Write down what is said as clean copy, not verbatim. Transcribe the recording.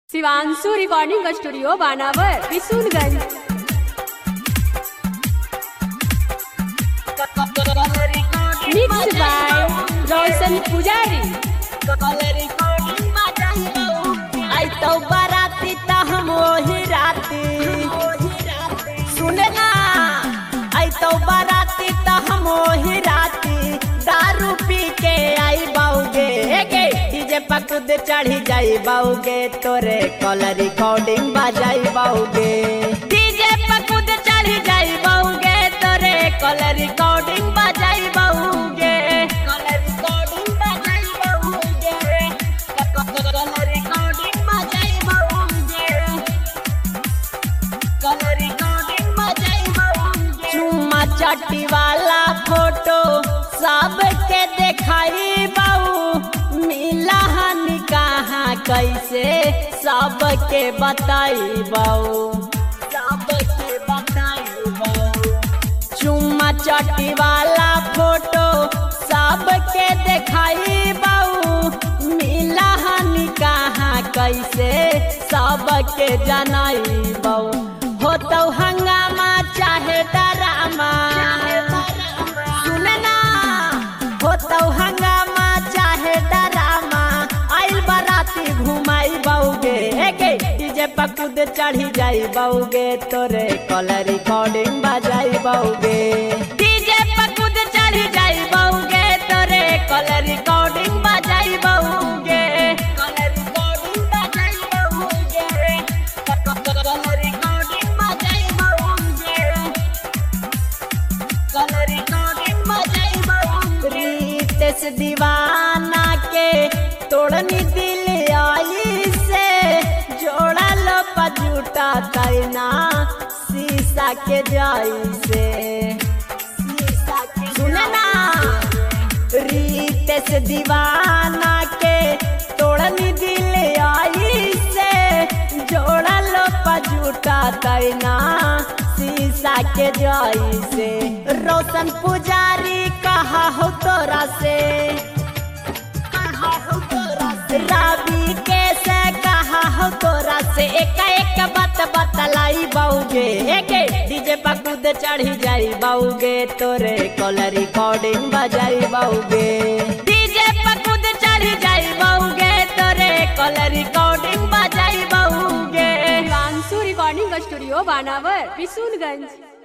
Shivanshu recording studio Banawar Kishunganj. Mix by Roshan Pujari. आई तो बाराती ता हम वही राती सुने ना। आई तो बाराती ता हम वही राती दारू पी के आई बाऊगे डीजे पर कूद चढ़ी जाई बाऊगे तोरे कॉल रिकॉर्डिंग बजाई बाऊगे। डीजे पर कूद चढ़ी जाई बाऊगे तोरे कॉल रिकॉर्डिंग बजाई बाऊगे। कॉल रिकॉर्डिंग बजाई बाऊगे। कॉल रिकॉर्डिंग बजाई बाऊगे। कॉल रिकॉर्डिंग बजाई बाऊगे। चुम्मा चाटी वाला फोटो सबके दिखाई बाऊ मिला हनी कहाँ कैसे सबके बताई बाऊ। सबके बताई बाऊ चुम्मा चाटी वाला फोटो सबके दिखाई बाऊ मिला हनी कहाँ कैसे सबके जनाई बाऊ। हो तो हंगामा चाहे डरामा सुने ना। हो तो हंगामा चाहे डरामा आइल बाराती घुमाई बाऊगे डीजे पर कूद चढ़ी जाई बाऊगे तोरे कॉल रिकॉर्डिंग बजाई बाऊगे। डीजे पर कूद चढ़ी जाई बाऊगे तोरे कॉल रिकॉर्डिंग बजाई बाऊगे। कॉल रिकॉर्डिंग बजाई बाऊगे। कॉल रिकॉर्डिंग बजाई बाऊगे। कॉल रिकॉर्डिंग बजाई बाऊगे। रितेश दीवाना के तोड़नी दिल आई से जोड़ा लो पजूटा तैना शीशा के जाई से। सुने ना रितेश दीवाना के तोड़नी दिल आई से जोड़ा लो पजूटा तैना शीशा के जाई से। रोशन पुजारी कहा हो तोरा से रवि कैसे कहा हो तोरा से एक बात बतलाई बाऊगे डीजे पर कूद चढ़ी जाई बाऊगे तोरे कॉल रिकॉर्डिंग बजाई बाऊगे। डीजे पर कूद चढ़ी जाई बाऊगे तोरे कॉल रिकॉर्डिंग बजाई बाऊगे। Shivanshu recording studio Banawar Kishunganj.